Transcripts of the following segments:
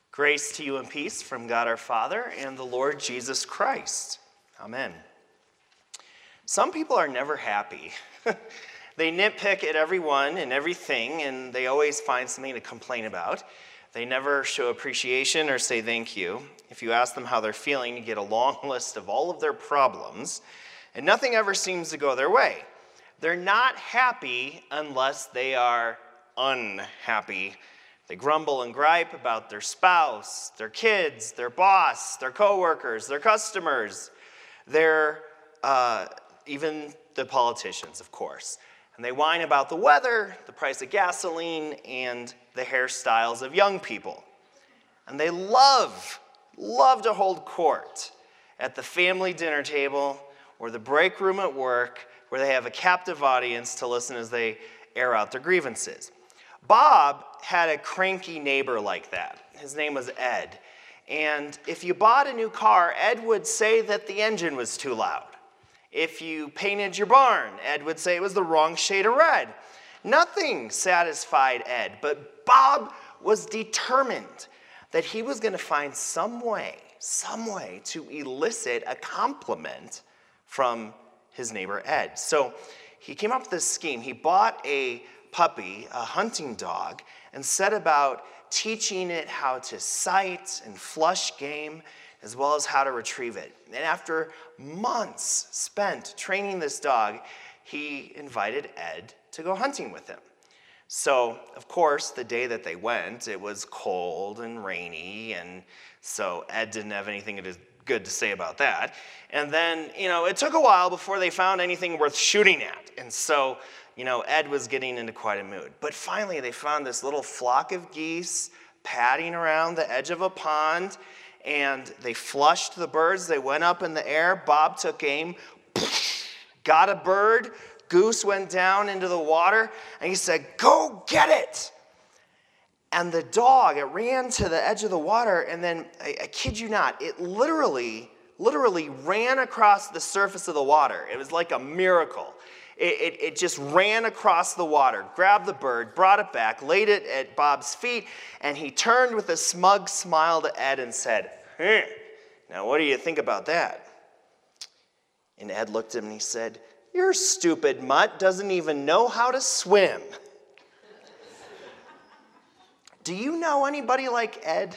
Grace to you and peace from God our Father and the Lord Jesus Christ. Amen. Some people are never happy. They nitpick at everyone and everything, and they always find something to complain about. They never show appreciation or say thank you. If you ask them how they're feeling, you get a long list of all of their problems, and nothing ever seems to go their way. They're not happy unless they are unhappy. They grumble and gripe about their spouse, their kids, their boss, their coworkers, their customers, even the politicians, of course. And they whine about the weather, the price of gasoline, and the hairstyles of young people. And they love to hold court at the family dinner table or the break room at work, where they have a captive audience to listen as they air out their grievances. Bob had a cranky neighbor like that. His name was Ed. And if you bought a new car, Ed would say that the engine was too loud. If you painted your barn, Ed would say it was the wrong shade of red. Nothing satisfied Ed, but Bob was determined that he was going to find some way to elicit a compliment from his neighbor Ed. So he came up with this scheme. He bought a puppy, a hunting dog, and set about teaching it how to sight and flush game, as well as how to retrieve it. And after months spent training this dog, he invited Ed to go hunting with him. So, of course, the day that they went, it was cold and rainy, and so Ed didn't have anything good to say about that. And then, it took a while before they found anything worth shooting at. And so, Ed was getting into quite a mood. But finally, they found this little flock of geese padding around the edge of a pond, and they flushed the birds. They went up in the air. Bob took aim, got a bird. Goose went down into the water, and he said, "Go get it!" And the dog, it ran to the edge of the water, and then, I kid you not, it literally ran across the surface of the water. It was like a miracle. It just ran across the water, grabbed the bird, brought it back, laid it at Bob's feet, and he turned with a smug smile to Ed and said, "Now what do you think about that?" And Ed looked at him and he said, "Your stupid mutt doesn't even know how to swim." Do you know anybody like Ed?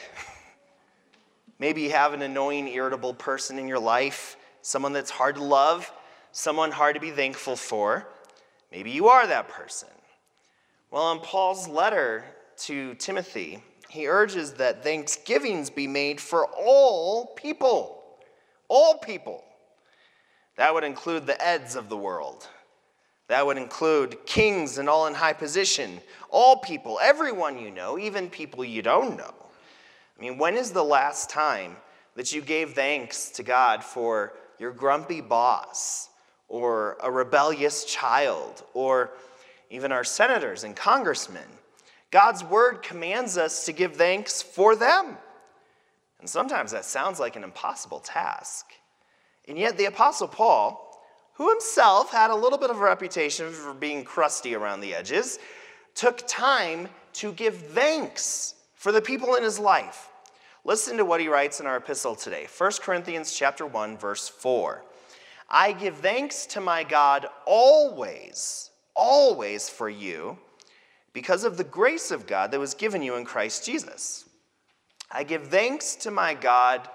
Maybe you have an annoying, irritable person in your life, someone that's hard to love, someone hard to be thankful for. Maybe you are that person. Well, in Paul's letter to Timothy, he urges that thanksgivings be made for all people. All people. That would include the Eds of the world. That would include kings and all in high position. All people, everyone you know, even people you don't know. I mean, when is the last time that you gave thanks to God for your grumpy boss, or a rebellious child, or even our senators and congressmen? God's word commands us to give thanks for them. And sometimes that sounds like an impossible task. And yet the Apostle Paul, who himself had a little bit of a reputation for being crusty around the edges, took time to give thanks for the people in his life. Listen to what he writes in our epistle today. 1 Corinthians chapter 1, verse 4. "I give thanks to my God always for you, because of the grace of God that was given you in Christ Jesus. I give thanks to my God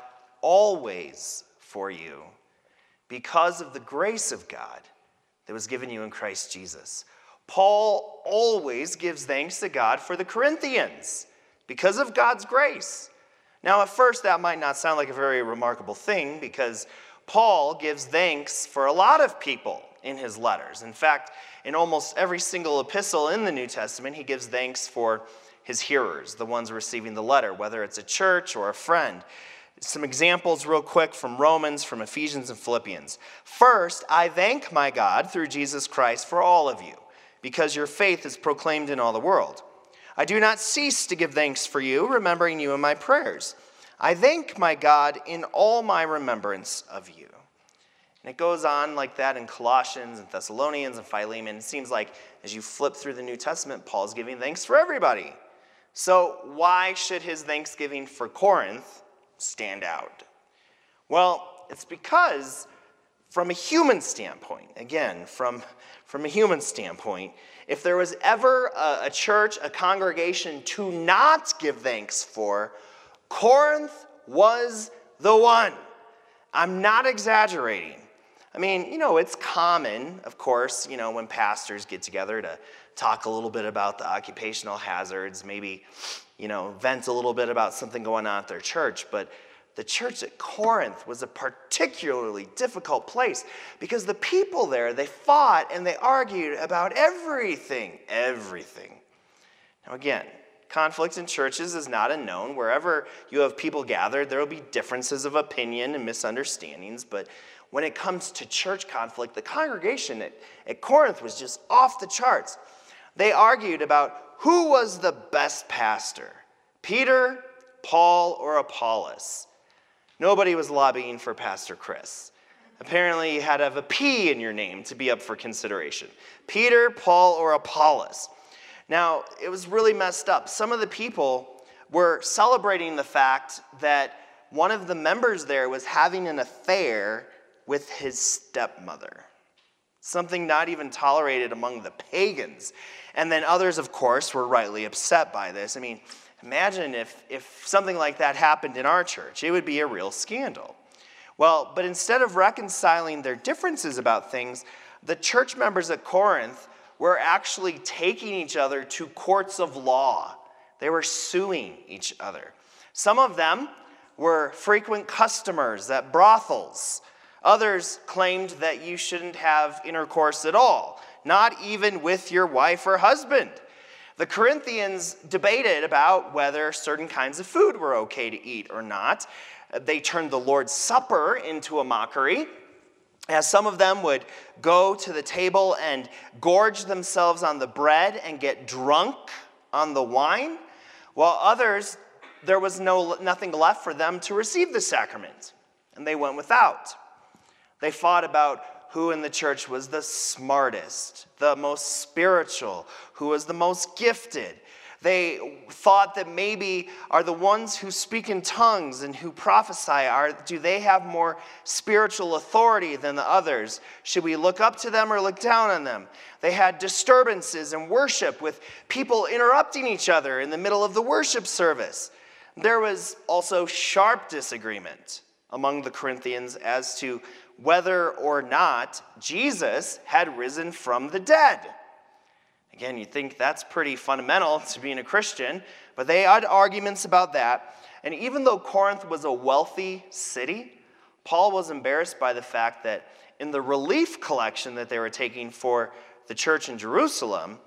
always for you, because of the grace of God that was given you in Christ Jesus." Paul always gives thanks to God for the Corinthians because of God's grace. Now, at first, that might not sound like a very remarkable thing, because Paul gives thanks for a lot of people in his letters. In fact, in almost every single epistle in the New Testament, he gives thanks for his hearers, the ones receiving the letter, whether it's a church or a friend. Some examples real quick from Romans, from Ephesians, and Philippians. "First, I thank my God through Jesus Christ for all of you, because your faith is proclaimed in all the world. I do not cease to give thanks for you, remembering you in my prayers. I thank my God in all my remembrance of you." And it goes on like that in Colossians and Thessalonians and Philemon. It seems like as you flip through the New Testament, Paul's giving thanks for everybody. So why should his thanksgiving for Corinth stand out? Well, it's because from a human standpoint, again, from a human standpoint, if there was ever a church, a congregation to not give thanks for, Corinth was the one. I'm not exaggerating. I mean, it's common, of course, when pastors get together to talk a little bit about the occupational hazards, maybe, vent a little bit about something going on at their church. But the church at Corinth was a particularly difficult place because the people there, they fought and they argued about everything. Now again, conflict in churches is not unknown. Wherever you have people gathered, there will be differences of opinion and misunderstandings. But when it comes to church conflict, the congregation at Corinth was just off the charts. They argued about who was the best pastor, Peter, Paul, or Apollos. Nobody was lobbying for Pastor Chris. Apparently, you had to have a P in your name to be up for consideration. Peter, Paul, or Apollos. Now, it was really messed up. Some of the people were celebrating the fact that one of the members there was having an affair with his stepmother. Something not even tolerated among the pagans. And then others, of course, were rightly upset by this. I mean, imagine if something like that happened in our church. It would be a real scandal. Well, but instead of reconciling their differences about things, the church members at Corinth were actually taking each other to courts of law. They were suing each other. Some of them were frequent customers at brothels. Others claimed that you shouldn't have intercourse at all, not even with your wife or husband. The Corinthians debated about whether certain kinds of food were okay to eat or not. They turned the Lord's Supper into a mockery, as some of them would go to the table and gorge themselves on the bread and get drunk on the wine, while others, there was nothing left for them to receive the sacrament, and they went without. They fought about who in the church was the smartest, the most spiritual, who was the most gifted. They thought that maybe are the ones who speak in tongues and who prophesy, do they have more spiritual authority than the others? Should we look up to them or look down on them? They had disturbances in worship with people interrupting each other in the middle of the worship service. There was also sharp disagreement among the Corinthians as to whether or not Jesus had risen from the dead. Again, you think that's pretty fundamental to being a Christian, but they had arguments about that. And even though Corinth was a wealthy city, Paul was embarrassed by the fact that in the relief collection that they were taking for the church in Jerusalem,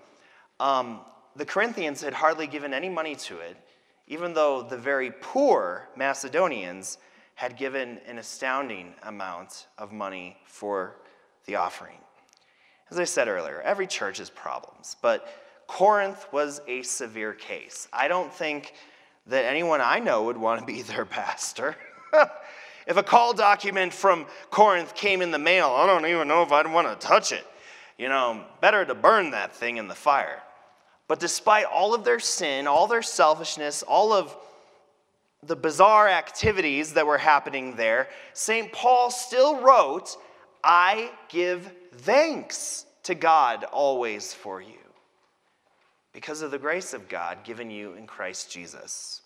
the Corinthians had hardly given any money to it, even though the very poor Macedonians had given an astounding amount of money for the offering. As I said earlier, every church has problems, but Corinth was a severe case. I don't think that anyone I know would want to be their pastor. If a call document from Corinth came in the mail, I don't even know if I'd want to touch it. Better to burn that thing in the fire. But despite all of their sin, all their selfishness, all of the bizarre activities that were happening there, St. Paul still wrote, I give thanks to God always for you, because of the grace of God given you in Christ Jesus.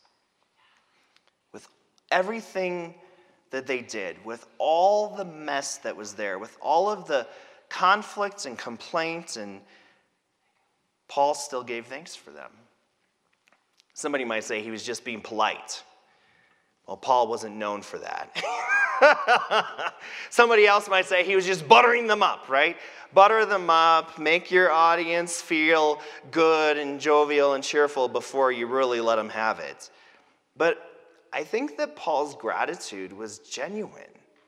With everything that they did, with all the mess that was there, with all of the conflicts and complaints, and Paul still gave thanks for them. Somebody might say he was just being polite. Well, Paul wasn't known for that. Somebody else might say he was just buttering them up, right? Butter them up, make your audience feel good and jovial and cheerful before you really let them have it. But I think that Paul's gratitude was genuine.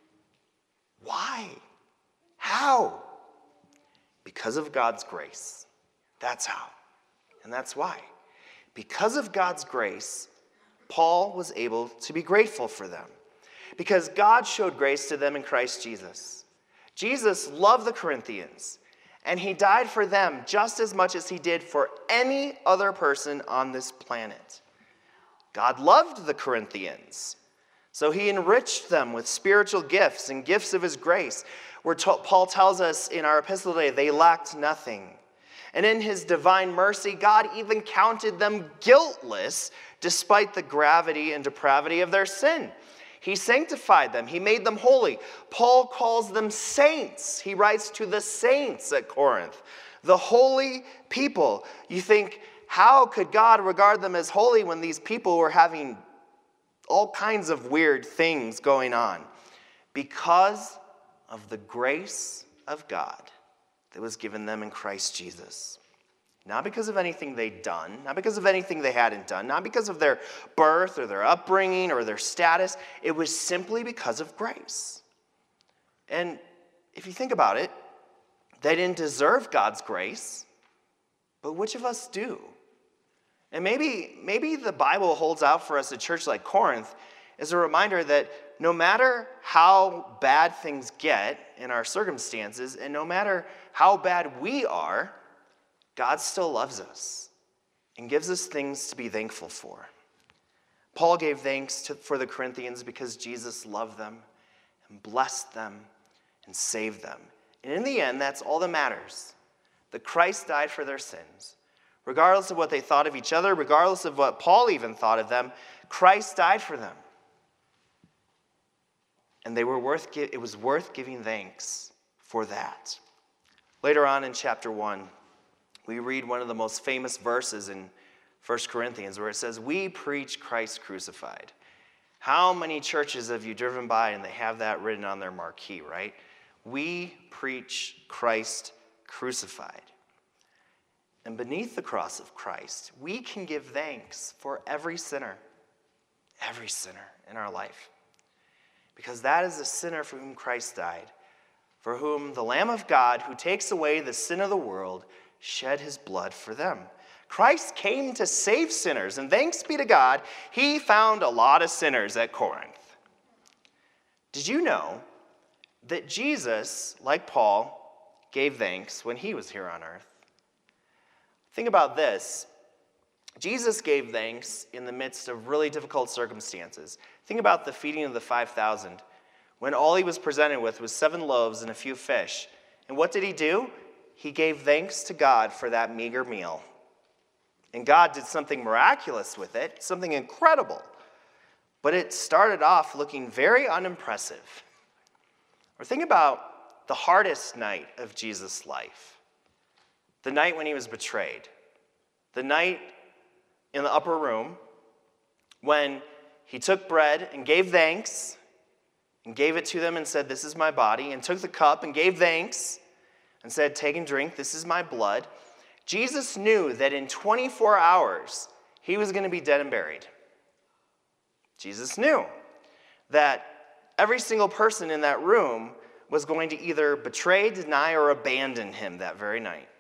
Why? How? Because of God's grace. That's how. And that's why. Because of God's grace, Paul was able to be grateful for them because God showed grace to them in Christ Jesus. Jesus loved the Corinthians, And he died for them just as much as he did for any other person on this planet. God loved the Corinthians, so he enriched them with spiritual gifts and gifts of his grace, where Paul tells us in our epistle today, they lacked nothing. And in his divine mercy, God even counted them guiltless despite the gravity and depravity of their sin. He sanctified them. He made them holy. Paul calls them saints. He writes to the saints at Corinth, the holy people. You think, how could God regard them as holy when these people were having all kinds of weird things going on? Because of the grace of God that was given them in Christ Jesus. Not because of anything they'd done, not because of anything they hadn't done, not because of their birth or their upbringing or their status. It was simply because of grace. And if you think about it, they didn't deserve God's grace, but which of us do? And maybe the Bible holds out for us, a church like Corinth, as a reminder that no matter how bad things get in our circumstances, and no matter how bad we are, God still loves us and gives us things to be thankful for. Paul gave thanks for the Corinthians because Jesus loved them and blessed them and saved them. And in the end, that's all that matters. That Christ died for their sins. Regardless of what they thought of each other, regardless of what Paul even thought of them, Christ died for them. And it was worth giving thanks for that. Later on in chapter 1, we read one of the most famous verses in 1 Corinthians where it says, "We preach Christ crucified." How many churches have you driven by and they have that written on their marquee, right? We preach Christ crucified. And beneath the cross of Christ, we can give thanks for every sinner in our life. Because that is the sinner for whom Christ died, for whom the Lamb of God, who takes away the sin of the world, shed his blood for them. Christ came to save sinners, and thanks be to God, he found a lot of sinners at Corinth. Did you know that Jesus, like Paul, gave thanks when he was here on earth? Think about this. Jesus gave thanks in the midst of really difficult circumstances. Think about the feeding of the 5,000, when all he was presented with was 7 loaves and a few fish. And what did he do? He gave thanks to God for that meager meal. And God did something miraculous with it, something incredible. But it started off looking very unimpressive. Or think about the hardest night of Jesus' life. The night when he was betrayed. The night in the upper room when he took bread and gave thanks and gave it to them and said, "This is my body," and took the cup and gave thanks and said, "Take and drink, this is my blood." Jesus knew that in 24 hours, he was going to be dead and buried. Jesus knew that every single person in that room was going to either betray, deny, or abandon him that very night.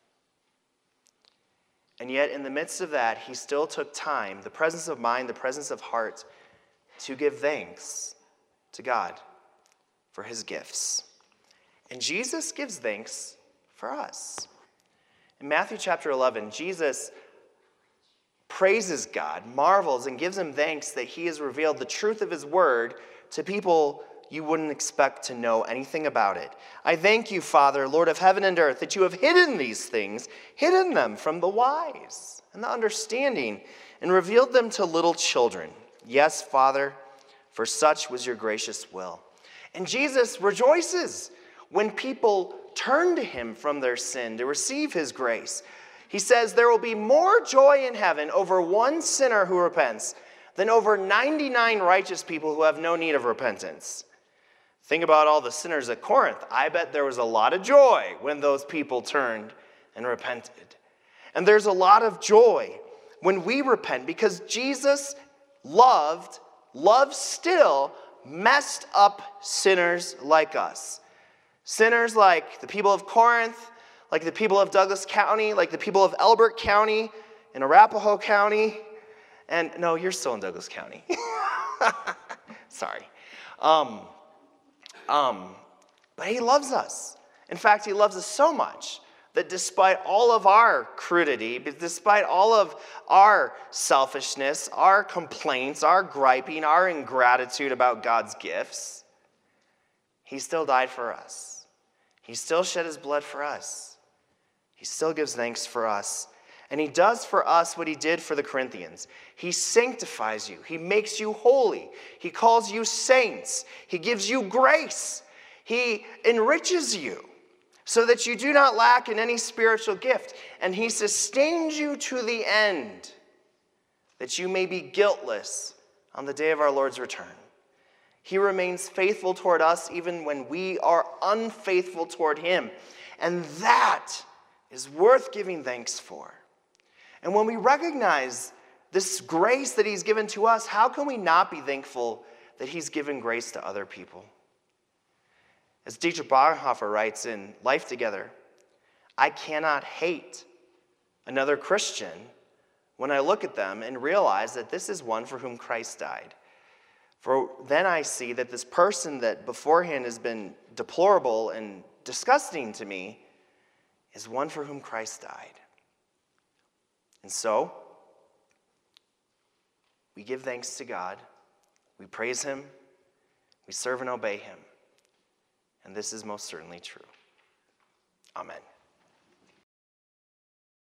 And yet, in the midst of that, he still took time, the presence of mind, the presence of heart, to give thanks to God for his gifts. And Jesus gives thanks for us. In Matthew chapter 11, Jesus praises God, marvels, and gives him thanks that he has revealed the truth of his word to people you wouldn't expect to know anything about it. "I thank you, Father, Lord of heaven and earth, that you have hidden these things, hidden them from the wise and the understanding, and revealed them to little children. Yes, Father, for such was your gracious will." And Jesus rejoices when people turn to him from their sin to receive his grace. He says there will be more joy in heaven over one sinner who repents than over 99 righteous people who have no need of repentance. Think about all the sinners at Corinth. I bet there was a lot of joy when those people turned and repented. And there's a lot of joy when we repent because Jesus loved still messed up sinners like us. Sinners like the people of Corinth, like the people of Douglas County, like the people of Elbert County and Arapahoe County. And no, you're still in Douglas County. Sorry. But he loves us. In fact, he loves us so much that despite all of our crudity, despite all of our selfishness, our complaints, our griping, our ingratitude about God's gifts, he still died for us. He still shed his blood for us. He still gives thanks for us. And he does for us what he did for the Corinthians. He sanctifies you. He makes you holy. He calls you saints. He gives you grace. He enriches you so that you do not lack in any spiritual gift. And he sustains you to the end, that you may be guiltless on the day of our Lord's return. He remains faithful toward us even when we are unfaithful toward him. And that is worth giving thanks for. And when we recognize this grace that he's given to us, how can we not be thankful that he's given grace to other people? As Dietrich Bonhoeffer writes in Life Together, I cannot hate another Christian when I look at them and realize that this is one for whom Christ died. For then I see that this person that beforehand has been deplorable and disgusting to me is one for whom Christ died. And so, we give thanks to God, we praise him, we serve and obey him. And this is most certainly true. Amen.